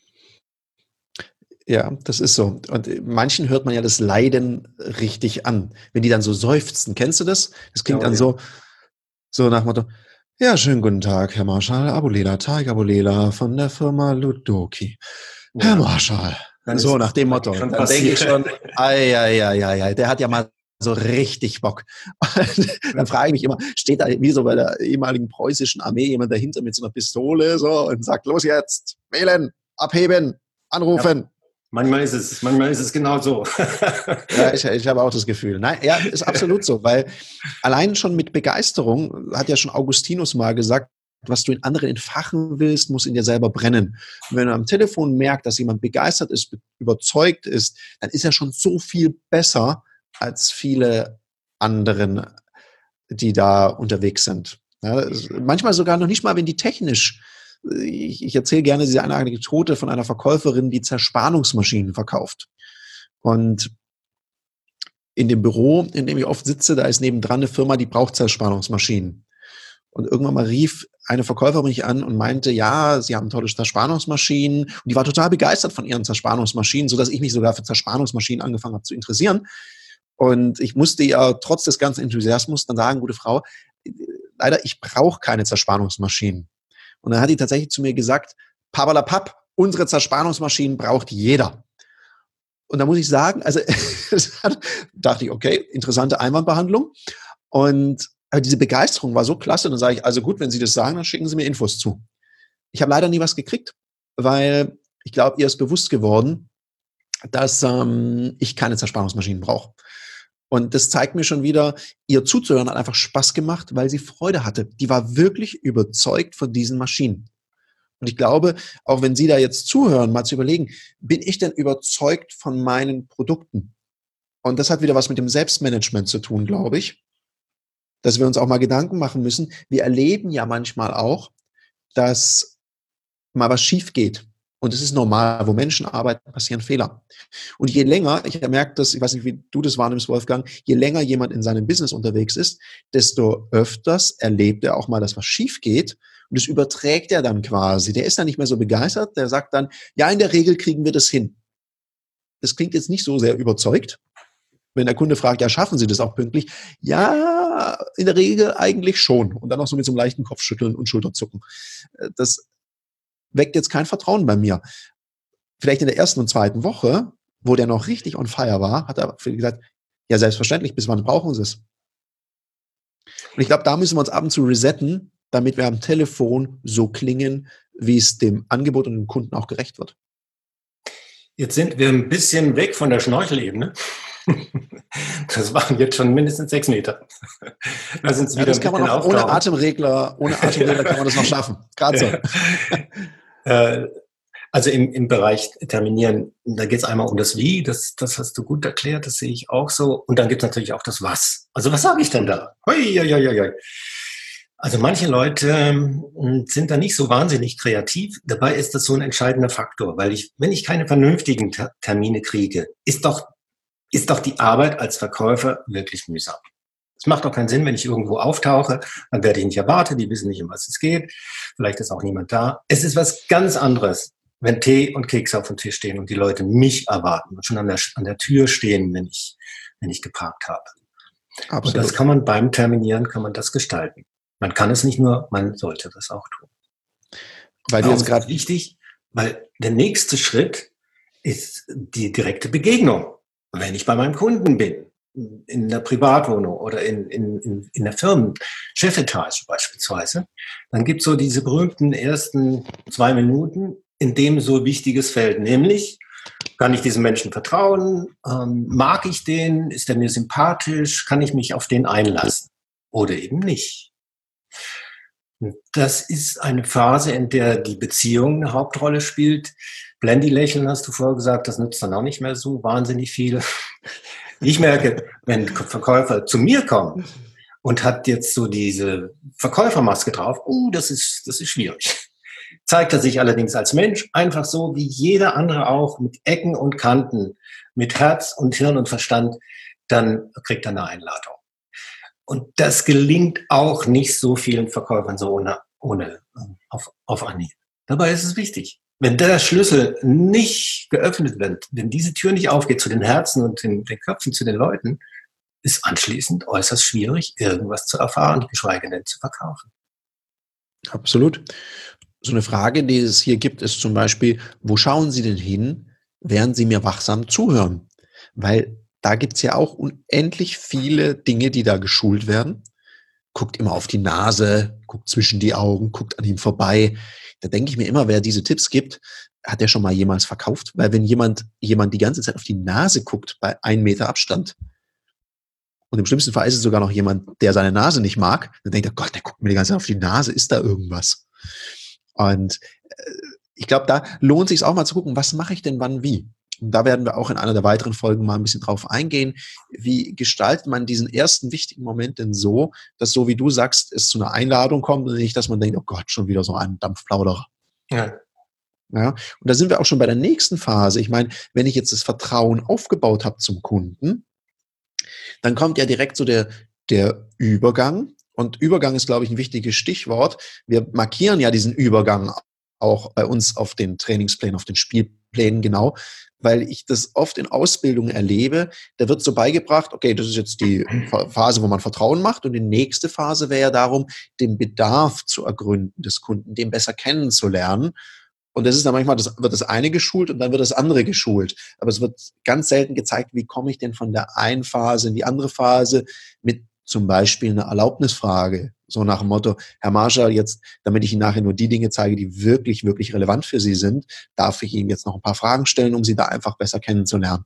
machen. Ja, das ist so. Und manchen hört man ja das Leiden richtig an, wenn die dann so seufzen. Kennst du das? Das klingt ja, dann ja. so, so nach dem Motto, ja, schönen guten Tag, Herr Marschall, Abulela, Tarek Abulela von der Firma Ludoki. Ja. Herr Marschall. Dann so nach dem Motto. Dann denke ich schon, ei, ei, ei, ei, ei, der hat ja mal so richtig Bock. Dann frage ich mich immer, steht da wie so bei der ehemaligen preußischen Armee jemand dahinter mit so einer Pistole so und sagt, los jetzt, wählen, abheben, anrufen. Ja, manchmal ist es, manchmal ist es genau so. Ja, ich, ich habe auch das Gefühl. Nein, ja, ist absolut so, weil allein schon mit Begeisterung, hat ja schon Augustinus mal gesagt, was du in anderen entfachen willst, muss in dir selber brennen. Und wenn du am Telefon merkst, dass jemand begeistert ist, überzeugt ist, dann ist er schon so viel besser als viele anderen, die da unterwegs sind. Ja, manchmal sogar noch nicht mal, wenn die technisch, ich, ich erzähle gerne diese eine Anekdote von einer Verkäuferin, die Zerspannungsmaschinen verkauft. Und in dem Büro, in dem ich oft sitze, da ist nebendran eine Firma, die braucht Zerspannungsmaschinen. Und irgendwann mal rief eine Verkäuferin mich an und meinte, ja, sie haben tolle Zerspannungsmaschinen. Und die war total begeistert von ihren Zerspannungsmaschinen, sodass ich mich sogar für Zerspannungsmaschinen angefangen habe zu interessieren. Und ich musste ja trotz des ganzen Enthusiasmus dann sagen, gute Frau, leider, ich brauche keine Zerspannungsmaschinen. Und dann hat die tatsächlich zu mir gesagt, Pappalapapp, unsere Zerspannungsmaschinen braucht jeder. Und da muss ich sagen, also das hat, dachte ich, okay, interessante Einwandbehandlung. Und aber diese Begeisterung war so klasse. Dann sage ich, also gut, wenn Sie das sagen, dann schicken Sie mir Infos zu. Ich habe leider nie was gekriegt, weil ich glaube, ihr ist bewusst geworden, dass ähm, ich keine Zerspannungsmaschinen brauche. Und das zeigt mir schon wieder, ihr zuzuhören hat einfach Spaß gemacht, weil sie Freude hatte. Die war wirklich überzeugt von diesen Maschinen. Und ich glaube, auch wenn Sie da jetzt zuhören, mal zu überlegen, bin ich denn überzeugt von meinen Produkten? Und das hat wieder was mit dem Selbstmanagement zu tun, glaube ich, dass wir uns auch mal Gedanken machen müssen. Wir erleben ja manchmal auch, dass mal was schief geht. Und es ist normal, wo Menschen arbeiten, passieren Fehler. Und je länger, ich habe gemerkt, dass, ich weiß nicht, wie du das wahrnimmst, Wolfgang, je länger jemand in seinem Business unterwegs ist, desto öfters erlebt er auch mal, dass was schief geht. Und das überträgt er dann quasi. Der ist dann nicht mehr so begeistert, der sagt dann, ja, in der Regel kriegen wir das hin. Das klingt jetzt nicht so sehr überzeugt. Wenn der Kunde fragt, ja, schaffen Sie das auch pünktlich? Ja, in der Regel eigentlich schon. Und dann noch so mit so einem leichten Kopfschütteln und Schulterzucken. Das weckt jetzt kein Vertrauen bei mir. Vielleicht in der ersten und zweiten Woche, wo der noch richtig on fire war, hat er gesagt, ja, selbstverständlich, bis wann brauchen Sie es? Und ich glaube, da müssen wir uns ab und zu resetten, damit wir am Telefon so klingen, wie es dem Angebot und dem Kunden auch gerecht wird. Jetzt sind wir ein bisschen weg von der Schnorchelebene. Das waren jetzt schon mindestens sechs Meter. Da sind ja, das kann man auch ohne Atemregler, ohne Atemregler kann man das noch schaffen. Gerade so. Also im, im Bereich Terminieren, da geht es einmal um das Wie, das, das hast du gut erklärt, das sehe ich auch so. Und dann gibt es natürlich auch das Was. Also was sage ich denn da? Hoi, hoi, hoi, hoi. Also manche Leute ähm, sind da nicht so wahnsinnig kreativ. Dabei ist das so ein entscheidender Faktor, weil ich, wenn ich keine vernünftigen Ter- Termine kriege, ist doch, ist doch die Arbeit als Verkäufer wirklich mühsam. Es macht doch keinen Sinn, wenn ich irgendwo auftauche, dann werde ich nicht erwartet, die wissen nicht, um was es geht. Vielleicht ist auch niemand da. Es ist was ganz anderes, wenn Tee und Kekse auf dem Tisch stehen und die Leute mich erwarten und schon an der, an der Tür stehen, wenn ich, wenn ich geparkt habe. Und das Absolut. kann man beim Terminieren, kann man das gestalten. Man kann es nicht nur, man sollte das auch tun. Weil du Warum jetzt ist das gerade, wichtig? Weil der nächste Schritt ist die direkte Begegnung. Wenn ich bei meinem Kunden bin, in der Privatwohnung oder in, in, in, in der Firmenchefetage beispielsweise, dann gibt es so diese berühmten ersten zwei Minuten, in dem so Wichtiges fällt, nämlich, kann ich diesem Menschen vertrauen? Ähm, mag ich den? Ist er mir sympathisch? Kann ich mich auf den einlassen? Oder eben nicht? Das ist eine Phase, in der die Beziehung eine Hauptrolle spielt. Blendy-Lächeln, hast du vorher gesagt, das nützt dann auch nicht mehr so wahnsinnig viel. Ich merke, wenn Verkäufer zu mir kommen und hat jetzt so diese Verkäufermaske drauf, uh, das ist, das ist schwierig. Zeigt er sich allerdings als Mensch einfach so wie jeder andere auch, mit Ecken und Kanten, mit Herz und Hirn und Verstand, dann kriegt er eine Einladung. Und das gelingt auch nicht so vielen Verkäufern so ohne, ohne auf, auf Anhieb. Dabei ist es wichtig. Wenn der Schlüssel nicht geöffnet wird, wenn diese Tür nicht aufgeht zu den Herzen und den, den Köpfen, zu den Leuten, ist anschließend äußerst schwierig, irgendwas zu erfahren, geschweige denn zu verkaufen. absolut. So eine Frage, die es hier gibt, ist zum Beispiel, wo schauen Sie denn hin, während Sie mir wachsam zuhören? Weil da gibt's ja auch unendlich viele Dinge, die da geschult werden. Guckt immer auf die Nase, guckt zwischen die Augen, guckt an ihm vorbei. Da denke ich mir immer, wer diese Tipps gibt, hat der schon mal jemals verkauft? Weil wenn jemand, jemand die ganze Zeit auf die Nase guckt bei einem Meter Abstand und im schlimmsten Fall ist es sogar noch jemand, der seine Nase nicht mag, dann denkt er, Gott, der guckt mir die ganze Zeit auf die Nase, ist da irgendwas? Und äh, ich glaube, da lohnt sich auch mal zu gucken, was mache ich denn wann wie? Und da werden wir auch in einer der weiteren Folgen mal ein bisschen drauf eingehen. Wie gestaltet man diesen ersten wichtigen Moment denn so, dass, so wie du sagst, es zu einer Einladung kommt und nicht, dass man denkt, oh Gott, schon wieder so ein Dampfplauderer. Ja. Ja, und da sind wir auch schon bei der nächsten Phase. Ich meine, wenn ich jetzt das Vertrauen aufgebaut habe zum Kunden, dann kommt ja direkt so der, der Übergang. Und Übergang ist, glaube ich, ein wichtiges Stichwort. Wir markieren ja diesen Übergang auch bei uns auf den Trainingsplänen, auf den Spielplänen genau, weil ich das oft in Ausbildungen erlebe. Da wird so beigebracht, okay, das ist jetzt die Phase, wo man Vertrauen macht, und die nächste Phase wäre ja darum, den Bedarf zu ergründen des Kunden, den besser kennenzulernen. Und das ist dann manchmal, das wird das eine geschult und dann wird das andere geschult. Aber es wird ganz selten gezeigt, wie komme ich denn von der einen Phase in die andere Phase mit zum Beispiel einer Erlaubnisfrage. So nach dem Motto, Herr Marschall, jetzt, damit ich Ihnen nachher nur die Dinge zeige, die wirklich, wirklich relevant für Sie sind, darf ich Ihnen jetzt noch ein paar Fragen stellen, um Sie da einfach besser kennenzulernen.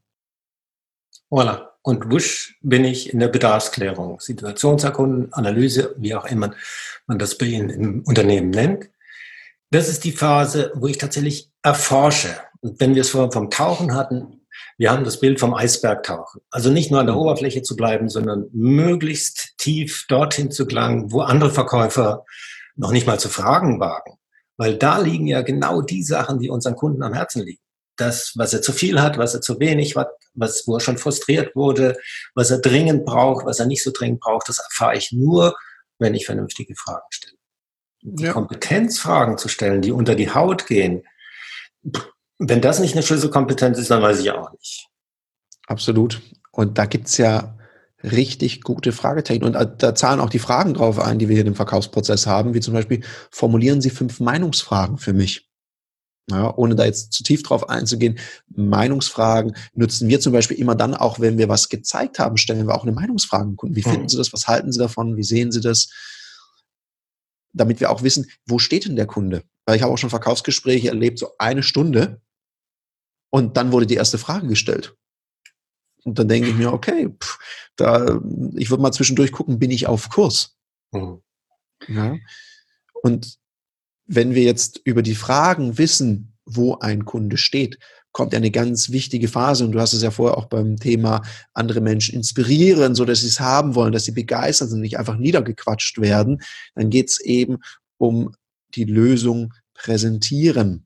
Voilà. Und wusch bin ich in der Bedarfsklärung, Situationserkunden, Analyse, wie auch immer man das bei Ihnen im Unternehmen nennt. Das ist die Phase, wo ich tatsächlich erforsche. Und wenn wir es vorhin vom Tauchen hatten, wir haben das Bild vom Eisbergtauchen. Also nicht nur an der Oberfläche zu bleiben, sondern möglichst tief dorthin zu gelangen, wo andere Verkäufer noch nicht mal zu fragen wagen. Weil da liegen ja genau die Sachen, die unseren Kunden am Herzen liegen. Das, was er zu viel hat, was er zu wenig hat, was, wo er schon frustriert wurde, was er dringend braucht, was er nicht so dringend braucht, das erfahre ich nur, wenn ich vernünftige Fragen stelle. Die Ja. Kompetenzfragen zu stellen, die unter die Haut gehen, wenn das nicht eine Schlüsselkompetenz ist, dann weiß ich auch nicht. Absolut. Und da gibt's ja richtig gute Fragetechniken. Und da zahlen auch die Fragen drauf ein, die wir hier im Verkaufsprozess haben, wie zum Beispiel, formulieren Sie fünf Meinungsfragen für mich. Ja, ohne da jetzt zu tief drauf einzugehen, Meinungsfragen nutzen wir zum Beispiel immer dann, auch wenn wir was gezeigt haben, stellen wir auch eine Meinungsfrage an Kunden. Wie finden Sie das? Was halten Sie davon? Wie sehen Sie das? Damit wir auch wissen, wo steht denn der Kunde? Weil ich habe auch schon Verkaufsgespräche erlebt, so eine Stunde, und dann wurde die erste Frage gestellt. Und dann denke ich mir, okay, pff, da, ich würde mal zwischendurch gucken, bin ich auf Kurs? Mhm. Ja. Und wenn wir jetzt über die Fragen wissen, wo ein Kunde steht, kommt ja eine ganz wichtige Phase. Und du hast es ja vorher auch beim Thema andere Menschen inspirieren, so dass sie es haben wollen, dass sie begeistert sind, nicht einfach niedergequatscht werden. Dann geht es eben um die Lösung präsentieren.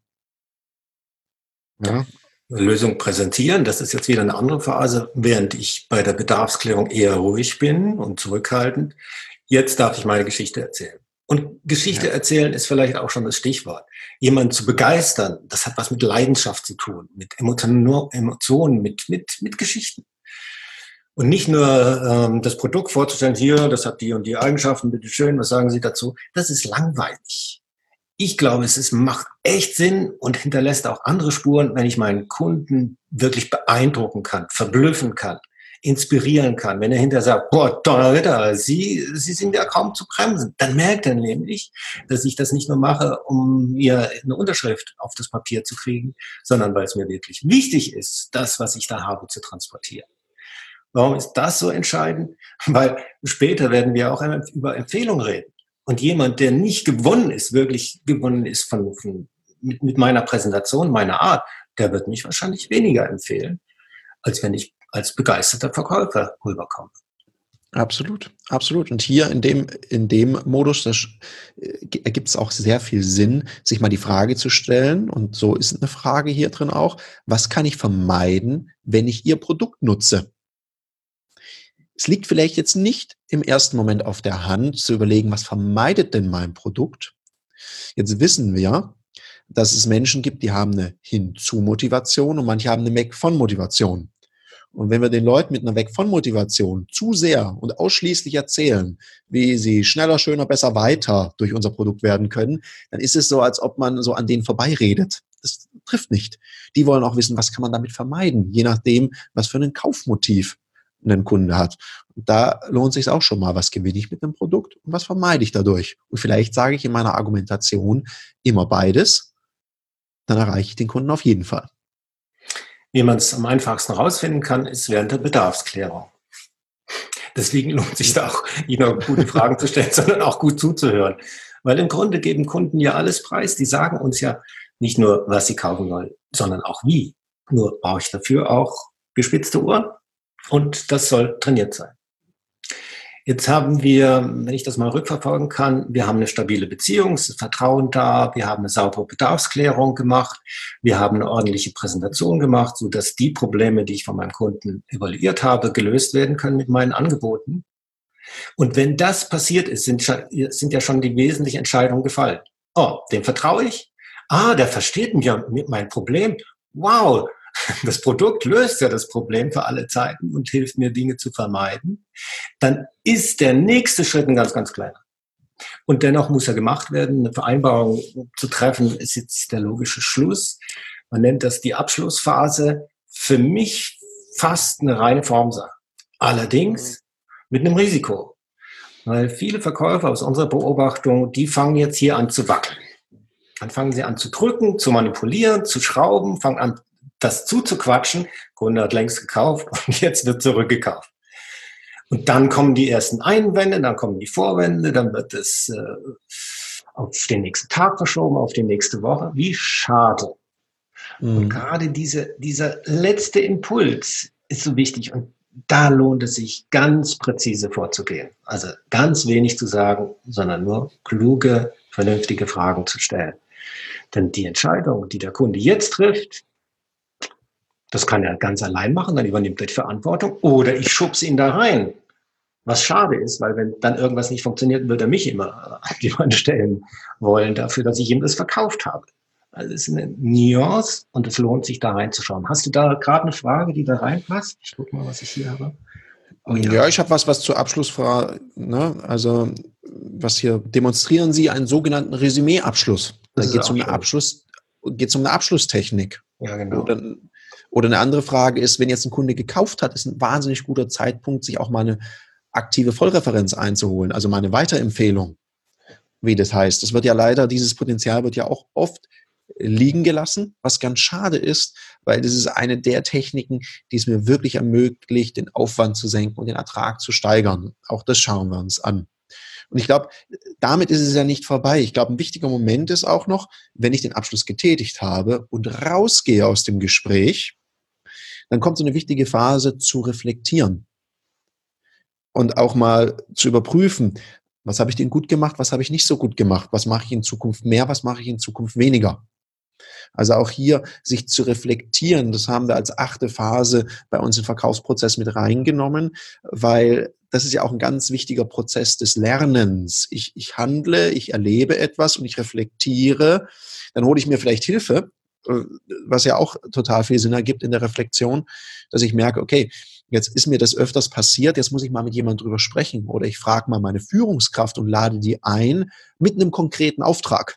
Ja. Lösung präsentieren, das ist jetzt wieder eine andere Phase, während ich bei der Bedarfsklärung eher ruhig bin und zurückhaltend. Jetzt darf ich meine Geschichte erzählen. Und Geschichte ja. erzählen ist vielleicht auch schon das Stichwort. Jemanden zu begeistern, das hat was mit Leidenschaft zu tun, mit Emotionen, mit, mit, mit Geschichten. Und nicht nur ähm, das Produkt vorzustellen, hier, das hat die und die Eigenschaften, bitteschön, was sagen Sie dazu? Das ist langweilig. Ich glaube, es ist, macht echt Sinn und hinterlässt auch andere Spuren, wenn ich meinen Kunden wirklich beeindrucken kann, verblüffen kann, inspirieren kann. Wenn er hinterher sagt, boah, Donnerwetter, Sie, Sie sind ja kaum zu bremsen, dann merkt er nämlich, dass ich das nicht nur mache, um mir eine Unterschrift auf das Papier zu kriegen, sondern weil es mir wirklich wichtig ist, das, was ich da habe, zu transportieren. Warum ist das so entscheidend? Weil später werden wir auch über Empfehlungen reden. Und jemand, der nicht gewonnen ist, wirklich gewonnen ist von, von mit, mit meiner Präsentation, meiner Art, der wird mich wahrscheinlich weniger empfehlen, als wenn ich als begeisterter Verkäufer rüberkomme. Absolut, absolut. Und hier in dem, in dem Modus, das ergibt es auch sehr viel Sinn, sich mal die Frage zu stellen. Und so ist eine Frage hier drin auch: Was kann ich vermeiden, wenn ich Ihr Produkt nutze? Es liegt vielleicht jetzt nicht im ersten Moment auf der Hand, zu überlegen, was vermeidet denn mein Produkt? Jetzt wissen wir, dass es Menschen gibt, die haben eine Hinzu-Motivation und manche haben eine Weg-von-Motivation. Und wenn wir den Leuten mit einer Weg-von-Motivation zu sehr und ausschließlich erzählen, wie sie schneller, schöner, besser, weiter durch unser Produkt werden können, dann ist es so, als ob man so an denen vorbeiredet. Das trifft nicht. Die wollen auch wissen, was kann man damit vermeiden, je nachdem, was für ein Kaufmotiv ein Kunde hat. Und da lohnt sich auch schon mal, was gewinne ich mit einem Produkt und was vermeide ich dadurch. Und vielleicht sage ich in meiner Argumentation immer beides, dann erreiche ich den Kunden auf jeden Fall. Wie man es am einfachsten rausfinden kann, ist während der Bedarfsklärung. Deswegen lohnt sich da auch, nicht nur gute Fragen zu stellen, sondern auch gut zuzuhören. Weil im Grunde geben Kunden ja alles preis. Die sagen uns ja nicht nur, was sie kaufen wollen, sondern auch wie. Nur brauche ich dafür auch gespitzte Ohren. Und das soll trainiert sein. Jetzt haben wir, wenn ich das mal rückverfolgen kann, wir haben eine stabile Beziehung, es ist Vertrauen da, wir haben eine saubere Bedarfsklärung gemacht, wir haben eine ordentliche Präsentation gemacht, sodass die Probleme, die ich von meinem Kunden evaluiert habe, gelöst werden können mit meinen Angeboten. Und wenn das passiert ist, sind, sind ja schon die wesentlichen Entscheidungen gefallen. Oh, dem vertraue ich? Ah, der versteht mir mein Problem. Wow! Das Produkt löst ja das Problem für alle Zeiten und hilft mir, Dinge zu vermeiden. Dann ist der nächste Schritt ein ganz, ganz kleiner. Und dennoch muss er gemacht werden. Eine Vereinbarung zu treffen ist jetzt der logische Schluss. Man nennt das die Abschlussphase. Für mich fast eine reine Formsache. Allerdings mit einem Risiko. Weil viele Verkäufer aus unserer Beobachtung, die fangen jetzt hier an zu wackeln. Dann fangen sie an zu drücken, zu manipulieren, zu schrauben, fangen an, das zuzuquatschen. Der Kunde hat längst gekauft und jetzt wird zurückgekauft. Und dann kommen die ersten Einwände, dann kommen die Vorwände, dann wird es äh, auf den nächsten Tag verschoben, auf die nächste Woche. Wie schade. Mhm. Und gerade diese, dieser letzte Impuls ist so wichtig. Und da lohnt es sich, ganz präzise vorzugehen. Also ganz wenig zu sagen, sondern nur kluge, vernünftige Fragen zu stellen. Denn die Entscheidung, die der Kunde jetzt trifft, das kann er ganz allein machen, dann übernimmt er die Verantwortung. Oder ich schubse ihn da rein. Was schade ist, weil wenn dann irgendwas nicht funktioniert, wird er mich immer an die Wand stellen wollen dafür, dass ich ihm das verkauft habe. Also es ist eine Nuance und es lohnt sich da reinzuschauen. Hast du da gerade eine Frage, die da reinpasst? Ich gucke mal, was ich hier habe. Oh, ja. ja, ich habe was, was zur Abschlussfrage, ne? Also was hier, demonstrieren Sie einen sogenannten Resümee-Abschluss. Da geht es um eine Abschluss, geht's um eine Abschlusstechnik. Ja, genau. Oder, oder eine andere Frage ist, wenn jetzt ein Kunde gekauft hat, ist ein wahnsinnig guter Zeitpunkt, sich auch mal eine aktive Vollreferenz einzuholen, also mal eine Weiterempfehlung, wie das heißt. Das wird ja leider, dieses Potenzial wird ja auch oft liegen gelassen, was ganz schade ist, weil das ist eine der Techniken, die es mir wirklich ermöglicht, den Aufwand zu senken und den Ertrag zu steigern. Auch das schauen wir uns an. Und ich glaube, damit ist es ja nicht vorbei. Ich glaube, ein wichtiger Moment ist auch noch, wenn ich den Abschluss getätigt habe und rausgehe aus dem Gespräch, dann kommt so eine wichtige Phase zu reflektieren und auch mal zu überprüfen, was habe ich denn gut gemacht, was habe ich nicht so gut gemacht, was mache ich in Zukunft mehr, was mache ich in Zukunft weniger. Also auch hier sich zu reflektieren, das haben wir als achte Phase bei uns im Verkaufsprozess mit reingenommen, weil das ist ja auch ein ganz wichtiger Prozess des Lernens. Ich, ich handle, ich erlebe etwas und ich reflektiere, dann hole ich mir vielleicht Hilfe, was ja auch total viel Sinn ergibt in der Reflexion, dass ich merke, okay, jetzt ist mir das öfters passiert, jetzt muss ich mal mit jemandem drüber sprechen oder ich frage mal meine Führungskraft und lade die ein mit einem konkreten Auftrag.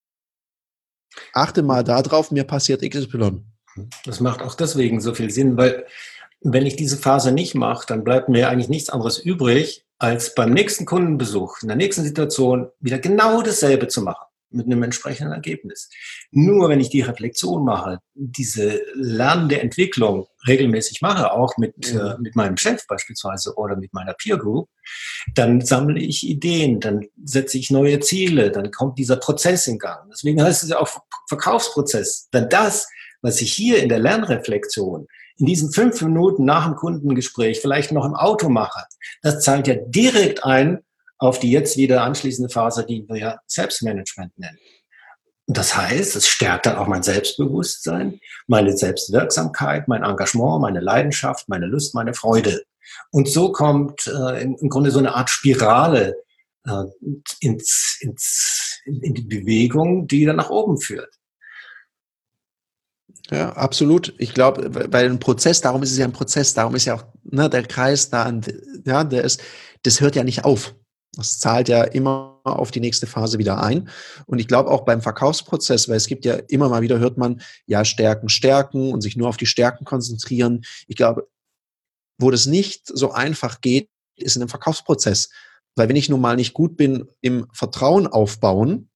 Achte mal darauf, mir passiert X Y. Das macht auch deswegen so viel Sinn, weil wenn ich diese Phase nicht mache, dann bleibt mir eigentlich nichts anderes übrig, als beim nächsten Kundenbesuch, in der nächsten Situation wieder genau dasselbe zu machen, mit einem entsprechenden Ergebnis. Nur wenn ich die Reflexion mache, diese lernende Entwicklung regelmäßig mache, auch mit, Mhm. äh, mit meinem Chef beispielsweise oder mit meiner Peer Group, dann sammle ich Ideen, dann setze ich neue Ziele, dann kommt dieser Prozess in Gang. Deswegen heißt es ja auch Verkaufsprozess. Denn das, was ich hier in der Lernreflexion in diesen fünf Minuten nach dem Kundengespräch vielleicht noch im Auto mache, das zahlt ja direkt ein auf die jetzt wieder anschließende Phase, die wir ja Selbstmanagement nennen. Und das heißt, es stärkt dann auch mein Selbstbewusstsein, meine Selbstwirksamkeit, mein Engagement, meine Leidenschaft, meine Lust, meine Freude. Und so kommt äh, im Grunde so eine Art Spirale äh, ins, ins, in die Bewegung, die dann nach oben führt. Ja, absolut. Ich glaube, bei einem Prozess, darum ist es ja ein Prozess, darum ist ja auch ne, der Kreis da, ja, der ist, das hört ja nicht auf. Das zahlt ja immer auf die nächste Phase wieder ein. Und ich glaube auch beim Verkaufsprozess, weil es gibt ja immer mal wieder, hört man, ja, Stärken, Stärken und sich nur auf die Stärken konzentrieren. Ich glaube, wo das nicht so einfach geht, ist in einem Verkaufsprozess. Weil wenn ich nun mal nicht gut bin im Vertrauen aufbauen,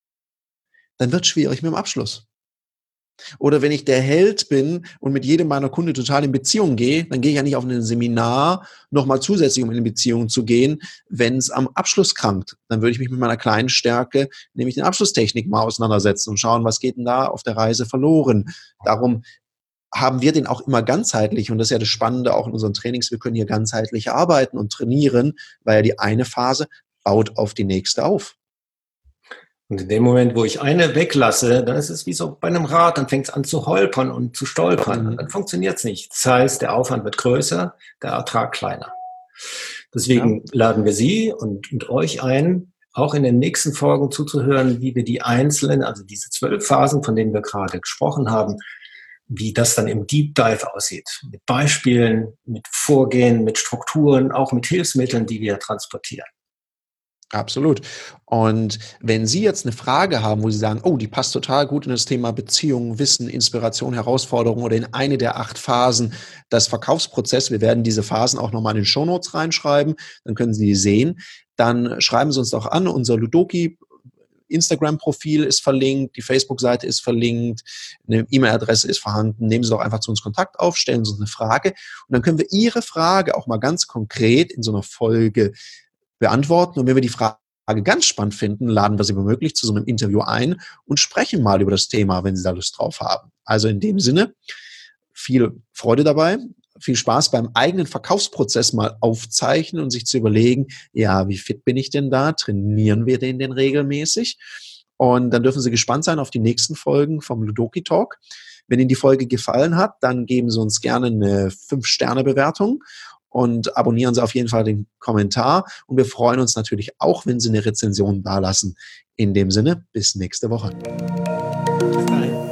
dann wird es schwierig mit dem Abschluss. Oder wenn ich der Held bin und mit jedem meiner Kunden total in Beziehung gehe, dann gehe ich ja nicht auf ein Seminar nochmal zusätzlich, um in Beziehung zu gehen, wenn es am Abschluss krankt. Dann würde ich mich mit meiner kleinen Stärke, nämlich den Abschlusstechnik, mal auseinandersetzen und schauen, was geht denn da auf der Reise verloren. Darum haben wir den auch immer ganzheitlich und das ist ja das Spannende auch in unseren Trainings, wir können hier ganzheitlich arbeiten und trainieren, weil ja die eine Phase baut auf die nächste auf. Und in dem Moment, wo ich eine weglasse, dann ist es wie so bei einem Rad, dann fängt es an zu holpern und zu stolpern. Und dann funktioniert es nicht. Das heißt, der Aufwand wird größer, der Ertrag kleiner. Deswegen ja. laden wir Sie und, und euch ein, auch in den nächsten Folgen zuzuhören, wie wir die einzelnen, also diese zwölf Phasen, von denen wir gerade gesprochen haben, wie das dann im Deep Dive aussieht. Mit Beispielen, mit Vorgehen, mit Strukturen, auch mit Hilfsmitteln, die wir transportieren. Absolut. Und wenn Sie jetzt eine Frage haben, wo Sie sagen, oh, die passt total gut in das Thema Beziehung, Wissen, Inspiration, Herausforderung oder in eine der acht Phasen des Verkaufsprozesses, wir werden diese Phasen auch nochmal in den Shownotes reinschreiben, dann können Sie die sehen, dann schreiben Sie uns doch an, unser Ludoki Instagram-Profil ist verlinkt, die Facebook-Seite ist verlinkt, eine E-Mail-Adresse ist vorhanden. Nehmen Sie doch einfach zu uns Kontakt auf, stellen Sie uns eine Frage und dann können wir Ihre Frage auch mal ganz konkret in so einer Folge beantworten. Und wenn wir die Frage ganz spannend finden, laden wir Sie womöglich zu so einem Interview ein und sprechen mal über das Thema, wenn Sie da Lust drauf haben. Also in dem Sinne, viel Freude dabei, viel Spaß beim eigenen Verkaufsprozess mal aufzeichnen und sich zu überlegen, ja, wie fit bin ich denn da? Trainieren wir den denn regelmäßig? Und dann dürfen Sie gespannt sein auf die nächsten Folgen vom Ludoki Talk. Wenn Ihnen die Folge gefallen hat, dann geben Sie uns gerne eine fünf Sterne Bewertung und abonnieren Sie auf jeden Fall den Kommentar. Und wir freuen uns natürlich auch, wenn Sie eine Rezension dalassen. In dem Sinne, bis nächste Woche. Bis dahin.